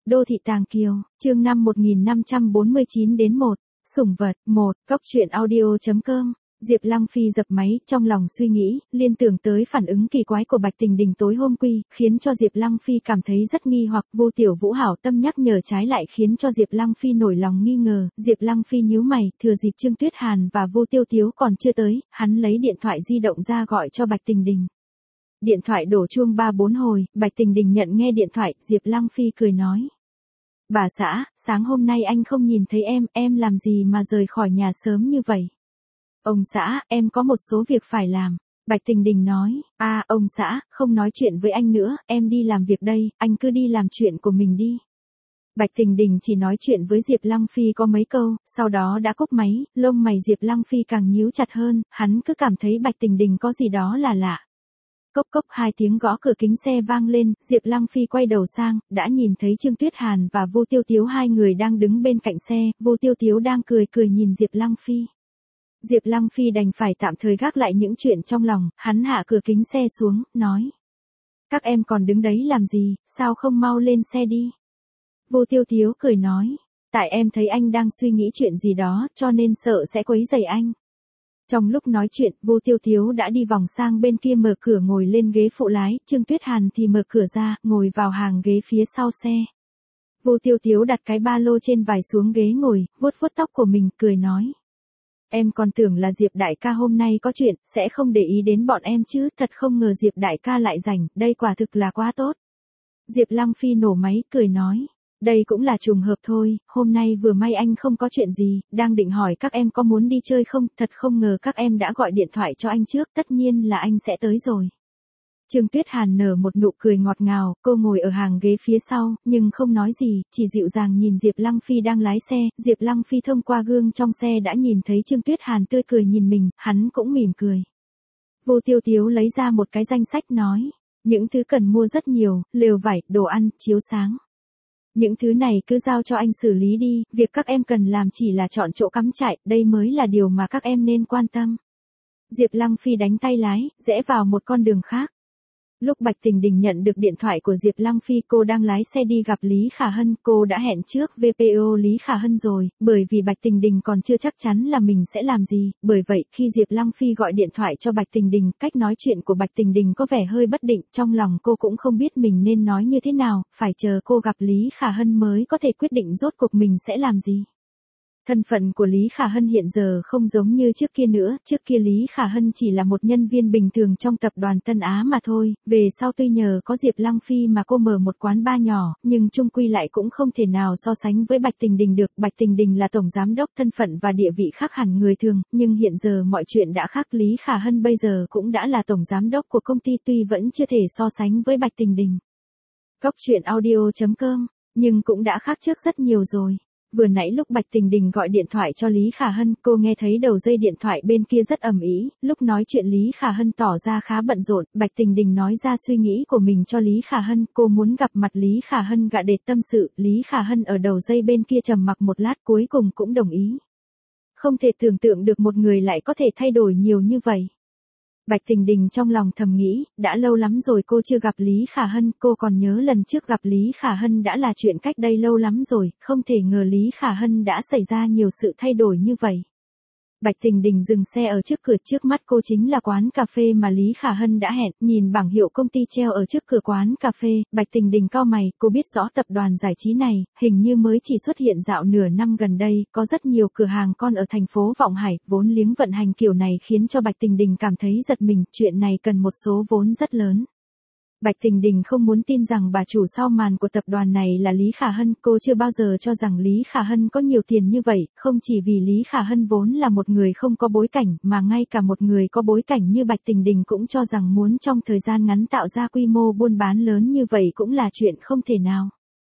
Đô thị Tàng Kiều, chương 5 1549 đến 1, sủng vật, 1, góc truyện audio.com. Diệp Lăng Phi dập máy, trong lòng suy nghĩ, liên tưởng tới phản ứng kỳ quái của Bạch Tình Đình tối hôm quy, khiến cho Diệp Lăng Phi cảm thấy rất nghi hoặc. Vô Tiểu Vũ hảo tâm nhắc nhở trái lại khiến cho Diệp Lăng Phi nổi lòng nghi ngờ. Diệp Lăng Phi nhíu mày, thừa dịp Trương Tuyết Hàn và Vô Tiêu Tiếu còn chưa tới, hắn lấy điện thoại di động ra gọi cho Bạch Tình Đình. Điện thoại đổ chuông 3-4 hồi, Bạch Tình Đình nhận nghe điện thoại, Diệp Lăng Phi cười nói: "Bà xã, sáng hôm nay anh không nhìn thấy em làm gì mà rời khỏi nhà sớm như vậy?" "Ông xã, em có một số việc phải làm." Bạch Tình Đình nói: Ông xã, không nói chuyện với anh nữa, em đi làm việc đây, anh cứ đi làm chuyện của mình đi." Bạch Tình Đình chỉ nói chuyện với Diệp Lăng Phi có mấy câu, sau đó đã cúp máy, lông mày Diệp Lăng Phi càng nhíu chặt hơn, hắn cứ cảm thấy Bạch Tình Đình có gì đó là lạ. Cốc cốc, 2 tiếng gõ cửa kính xe vang lên, Diệp Lăng Phi quay đầu sang, đã nhìn thấy Trương Tuyết Hàn và Vô Tiêu Tiếu hai người đang đứng bên cạnh xe, Vô Tiêu Tiếu đang cười cười nhìn Diệp Lăng Phi. Diệp Lăng Phi đành phải tạm thời gác lại những chuyện trong lòng, hắn hạ cửa kính xe xuống, nói: "Các em còn đứng đấy làm gì, sao không mau lên xe đi?" Vô Tiêu Tiếu cười nói: "Tại em thấy anh đang suy nghĩ chuyện gì đó, cho nên sợ sẽ quấy rầy anh." Trong lúc nói chuyện, Vô Tiêu Tiếu đã đi vòng sang bên kia mở cửa ngồi lên ghế phụ lái, Trương Tuyết Hàn thì mở cửa ra, ngồi vào hàng ghế phía sau xe. Vô Tiêu Tiếu đặt cái ba lô trên vai xuống ghế ngồi, vuốt vuốt tóc của mình, cười nói: "Em còn tưởng là Diệp đại ca hôm nay có chuyện, sẽ không để ý đến bọn em chứ, thật không ngờ Diệp đại ca lại rảnh, đây quả thực là quá tốt." Diệp Lăng Phi nổ máy, cười nói: "Đây cũng là trùng hợp thôi, hôm nay vừa may anh không có chuyện gì, đang định hỏi các em có muốn đi chơi không, thật không ngờ các em đã gọi điện thoại cho anh trước, tất nhiên là anh sẽ tới rồi." Trương Tuyết Hàn nở một nụ cười ngọt ngào, cô ngồi ở hàng ghế phía sau, nhưng không nói gì, chỉ dịu dàng nhìn Diệp Lăng Phi đang lái xe. Diệp Lăng Phi thông qua gương trong xe đã nhìn thấy Trương Tuyết Hàn tươi cười nhìn mình, hắn cũng mỉm cười. Vô Tiêu Tiếu lấy ra một cái danh sách nói: "Những thứ cần mua rất nhiều, lều vải, đồ ăn, chiếu sáng. Những thứ này cứ giao cho anh xử lý đi, việc các em cần làm chỉ là chọn chỗ cắm trại, đây mới là điều mà các em nên quan tâm." Diệp Lăng Phi đánh tay lái, rẽ vào một con đường khác. Lúc Bạch Tình Đình nhận được điện thoại của Diệp Lăng Phi, cô đang lái xe đi gặp Lý Khả Hân, cô đã hẹn trước VPO Lý Khả Hân rồi, bởi vì Bạch Tình Đình còn chưa chắc chắn là mình sẽ làm gì, bởi vậy khi Diệp Lăng Phi gọi điện thoại cho Bạch Tình Đình, cách nói chuyện của Bạch Tình Đình có vẻ hơi bất định, trong lòng cô cũng không biết mình nên nói như thế nào, phải chờ cô gặp Lý Khả Hân mới có thể quyết định rốt cuộc mình sẽ làm gì. Thân phận của Lý Khả Hân hiện giờ không giống như trước kia nữa, trước kia Lý Khả Hân chỉ là một nhân viên bình thường trong tập đoàn Tân Á mà thôi, về sau tuy nhờ có Diệp Lăng Phi mà cô mở một quán bar nhỏ, nhưng chung quy lại cũng không thể nào so sánh với Bạch Tình Đình được. Bạch Tình Đình là tổng giám đốc, thân phận và địa vị khác hẳn người thường, nhưng hiện giờ mọi chuyện đã khác, Lý Khả Hân bây giờ cũng đã là tổng giám đốc của công ty, tuy vẫn chưa thể so sánh với Bạch Tình Đình. Góc truyện audio.com, nhưng cũng đã khác trước rất nhiều rồi. Vừa nãy lúc Bạch Tình Đình gọi điện thoại cho Lý Khả Hân, cô nghe thấy đầu dây điện thoại bên kia rất ầm ĩ, lúc nói chuyện Lý Khả Hân tỏ ra khá bận rộn, Bạch Tình Đình nói ra suy nghĩ của mình cho Lý Khả Hân, cô muốn gặp mặt Lý Khả Hân gạ để tâm sự, Lý Khả Hân ở đầu dây bên kia trầm mặc một lát cuối cùng cũng đồng ý. Không thể tưởng tượng được một người lại có thể thay đổi nhiều như vậy. Bạch Tình Đình trong lòng thầm nghĩ, đã lâu lắm rồi cô chưa gặp Lý Khả Hân, cô còn nhớ lần trước gặp Lý Khả Hân đã là chuyện cách đây lâu lắm rồi, không thể ngờ Lý Khả Hân đã xảy ra nhiều sự thay đổi như vậy. Bạch Tình Đình dừng xe ở trước cửa, trước mắt cô chính là quán cà phê mà Lý Khả Hân đã hẹn, nhìn bảng hiệu công ty treo ở trước cửa quán cà phê, Bạch Tình Đình cau mày, cô biết rõ tập đoàn giải trí này, hình như mới chỉ xuất hiện dạo nửa năm gần đây, có rất nhiều cửa hàng con ở thành phố Vọng Hải, vốn liếng vận hành kiểu này khiến cho Bạch Tình Đình cảm thấy giật mình, chuyện này cần một số vốn rất lớn. Bạch Tình Đình không muốn tin rằng bà chủ sau màn của tập đoàn này là Lý Khả Hân, cô chưa bao giờ cho rằng Lý Khả Hân có nhiều tiền như vậy, không chỉ vì Lý Khả Hân vốn là một người không có bối cảnh, mà ngay cả một người có bối cảnh như Bạch Tình Đình cũng cho rằng muốn trong thời gian ngắn tạo ra quy mô buôn bán lớn như vậy cũng là chuyện không thể nào.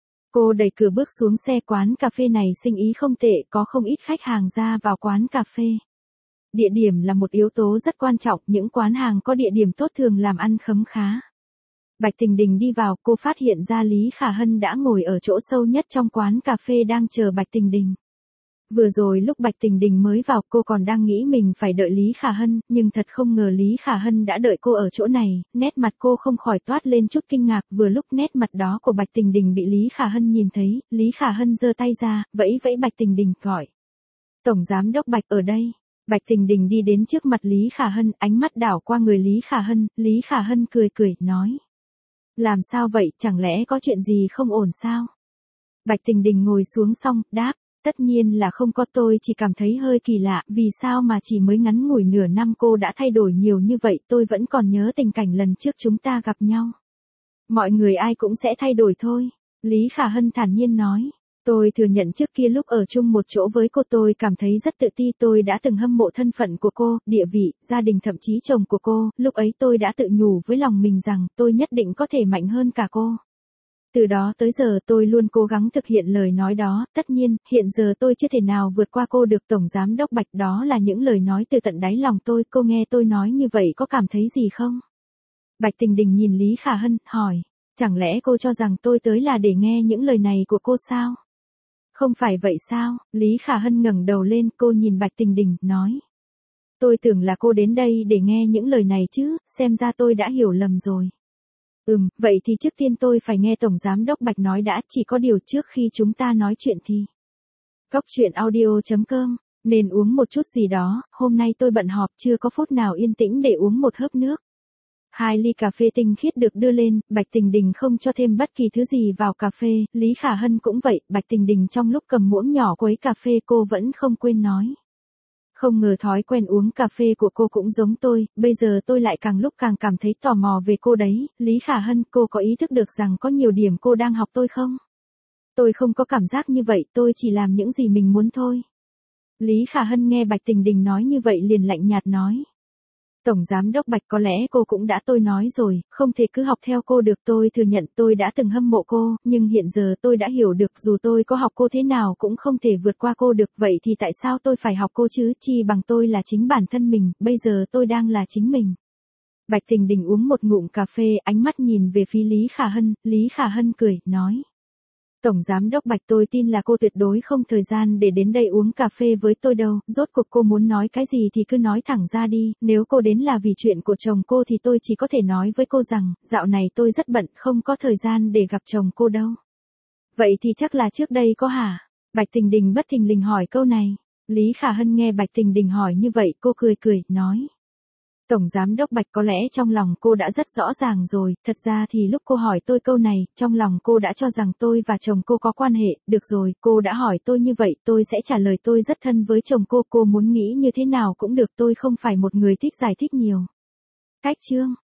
Cô đẩy cửa bước xuống xe, quán cà phê này sinh ý không tệ, có không ít khách hàng ra vào quán cà phê. Địa điểm là một yếu tố rất quan trọng, những quán hàng có địa điểm tốt thường làm ăn khấm khá. Bạch Tình Đình đi vào, cô phát hiện ra Lý Khả Hân đã ngồi ở chỗ sâu nhất trong quán cà phê đang chờ Bạch Tình Đình. Vừa rồi lúc Bạch Tình Đình mới vào cô còn đang nghĩ mình phải đợi Lý Khả Hân, nhưng thật không ngờ Lý Khả Hân đã đợi cô ở chỗ này, nét mặt cô không khỏi toát lên chút kinh ngạc, vừa lúc nét mặt đó của Bạch Tình Đình bị Lý Khả Hân nhìn thấy, Lý Khả Hân giơ tay ra, vẫy vẫy Bạch Tình Đình, gọi. Tổng Giám đốc Bạch ở đây. Bạch Tình Đình đi đến trước mặt Lý Khả Hân, ánh mắt đảo qua người Lý Khả Hân cười cười, nói. Làm sao vậy, chẳng lẽ có chuyện gì không ổn sao? Bạch Tình Đình ngồi xuống xong, đáp. Tất nhiên là không có, tôi chỉ cảm thấy hơi kỳ lạ, vì sao mà chỉ mới ngắn ngủi nửa năm cô đã thay đổi nhiều như vậy, tôi vẫn còn nhớ tình cảnh lần trước chúng ta gặp nhau. Mọi người ai cũng sẽ thay đổi thôi. Lý Khả Hân thản nhiên nói. Tôi thừa nhận trước kia lúc ở chung một chỗ với cô tôi cảm thấy rất tự ti, tôi đã từng hâm mộ thân phận của cô, địa vị, gia đình thậm chí chồng của cô, lúc ấy tôi đã tự nhủ với lòng mình rằng tôi nhất định có thể mạnh hơn cả cô. Từ đó tới giờ tôi luôn cố gắng thực hiện lời nói đó, tất nhiên, hiện giờ tôi chưa thể nào vượt qua cô được. Tổng Giám đốc Bạch, đó là những lời nói từ tận đáy lòng tôi, cô nghe tôi nói như vậy có cảm thấy gì không? Bạch Tình Đình nhìn Lý Khả Hân, hỏi, chẳng lẽ cô cho rằng tôi tới là để nghe những lời này của cô sao? Không phải vậy sao? Lý Khả Hân ngẩng đầu lên, cô nhìn Bạch Tình Đình, nói. Tôi tưởng là cô đến đây để nghe những lời này chứ, xem ra tôi đã hiểu lầm rồi. Vậy thì trước tiên tôi phải nghe Tổng Giám đốc Bạch nói đã, chỉ có điều trước khi chúng ta nói chuyện thì. Cốc truyện audio.com, nên uống một chút gì đó, hôm nay tôi bận họp chưa có phút nào yên tĩnh để uống một hớp nước. 2 ly cà phê tinh khiết được đưa lên, Bạch Tình Đình không cho thêm bất kỳ thứ gì vào cà phê, Lý Khả Hân cũng vậy, Bạch Tình Đình trong lúc cầm muỗng nhỏ quấy cà phê cô vẫn không quên nói. Không ngờ thói quen uống cà phê của cô cũng giống tôi, bây giờ tôi lại càng lúc càng cảm thấy tò mò về cô đấy, Lý Khả Hân, cô có ý thức được rằng có nhiều điểm cô đang học tôi không? Tôi không có cảm giác như vậy, tôi chỉ làm những gì mình muốn thôi. Lý Khả Hân nghe Bạch Tình Đình nói như vậy liền lạnh nhạt nói. Tổng Giám đốc Bạch, có lẽ cô cũng đã tôi nói rồi, không thể cứ học theo cô được, tôi thừa nhận tôi đã từng hâm mộ cô, nhưng hiện giờ tôi đã hiểu được dù tôi có học cô thế nào cũng không thể vượt qua cô được, vậy thì tại sao tôi phải học cô chứ, chi bằng tôi là chính bản thân mình, bây giờ tôi đang là chính mình. Bạch Tình Đình uống một ngụm cà phê, ánh mắt nhìn về phía Lý Khả Hân cười, nói. Tổng Giám đốc Bạch, tôi tin là cô tuyệt đối không thời gian để đến đây uống cà phê với tôi đâu, rốt cuộc cô muốn nói cái gì thì cứ nói thẳng ra đi, nếu cô đến là vì chuyện của chồng cô thì tôi chỉ có thể nói với cô rằng, dạo này tôi rất bận, không có thời gian để gặp chồng cô đâu. Vậy thì chắc là trước đây có hả? Bạch Tình Đình bất thình lình hỏi câu này. Lý Khả Hân nghe Bạch Tình Đình hỏi như vậy, cô cười cười, nói. Tổng Giám đốc Bạch, có lẽ trong lòng cô đã rất rõ ràng rồi, thật ra thì lúc cô hỏi tôi câu này, trong lòng cô đã cho rằng tôi và chồng cô có quan hệ, được rồi, cô đã hỏi tôi như vậy, tôi sẽ trả lời tôi rất thân với chồng cô muốn nghĩ như thế nào cũng được, tôi không phải một người thích giải thích nhiều. Cách chương